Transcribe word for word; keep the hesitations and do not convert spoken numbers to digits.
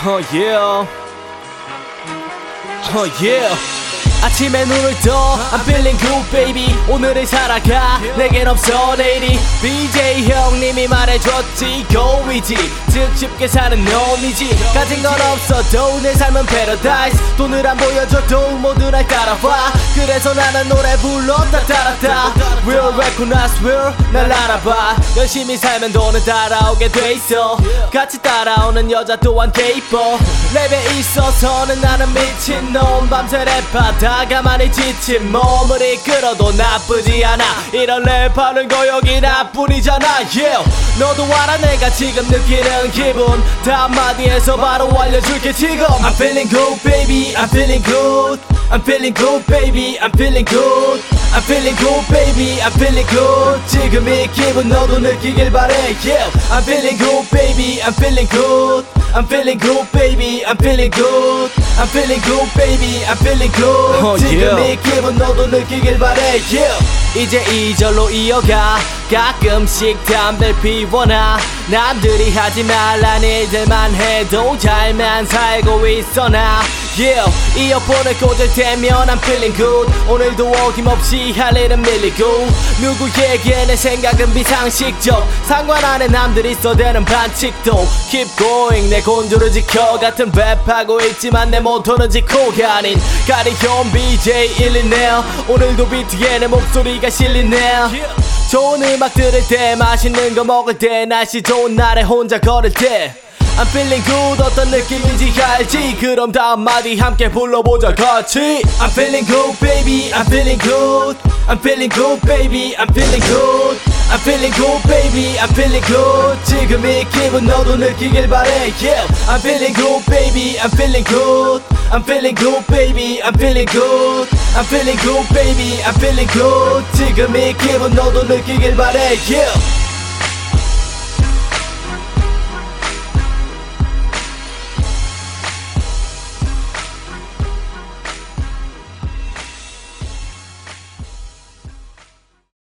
Oh yeah. Oh yeah. 아침에 눈을 떠 I'm feeling good baby. 오늘을 살아가 내겐 없어 내일이. 비제이 형님이 말해줬지 go easy. 즉 쉽게 사는 놈이지. 가진 건 없어도 내 삶은 paradise. 돈을 안 보여줘도 모두 날 따라와. 그래서 나는 노래 불러 다 따라다. Real record I swear 날 알아봐. 열심히 살면 돈은 따라오게 돼있어. 같이 따라오는 여자 또한 개 이뻐. 랩에 있어서는 나는 미친놈. 밤새 랩하다 가만히 지친 몸을 이끌어도 나쁘지 않아. 이런 랩하는 거 여기 나뿐이잖아. yeah. 너도 알아 내가 지금 느끼는 기분. 다 한마디에서 바로 알려줄게 지금. I'm feeling good baby. I'm feeling good. I'm feeling good baby. I'm feeling good. I'm feeling good baby. I'm feeling good. 지금 이 기분 너도 느끼길 바래. yeah. I'm feeling good baby. I'm feeling good. I'm feeling good baby. I'm feeling good. I'm feeling good baby. I'm feeling good. oh, 지금 yeah. 이 기분 너도 느끼길 바래. yeah. 이제 이 절로 이어가. 가끔씩 담배를 피워나. 남들이 하지 말란 일들만 해도 잘만 살고 있어 나. yeah. 이어폰을 꽂을 때면 I'm feeling good. 오늘도 어김없이 할 일은 밀리고. 누구에게 내 생각은 비상식적. 상관 안해 남들이 써대는 반칙도. Keep going 내 곤조를 지켜. 같은 랩하고 있지만 내 모토는 지코가 아닌 가리형 비제이 일리네요. 오늘도 비트에 내 목소리가 실리네. 좋은 음악 들을 때 맛있는 거 먹을 때 날씨 좋은 날에 혼자 걸을 때 I'm feeling good. 어떤 느낌인지 알지? 그럼 다 한마디 함께 불러보자 같이. I'm feeling good baby. I'm feeling good. I'm feeling good baby. I'm feeling good. I'm feeling good baby. I'm feeling good. 지금 이 기분 너도 느끼길 바래. yeah. I'm feeling good baby. I'm feeling good. I'm feeling good baby. I'm feeling good. I'm feeling good baby. I'm feeling good. 지금 이 기분 너도 느끼길 바래. yeah.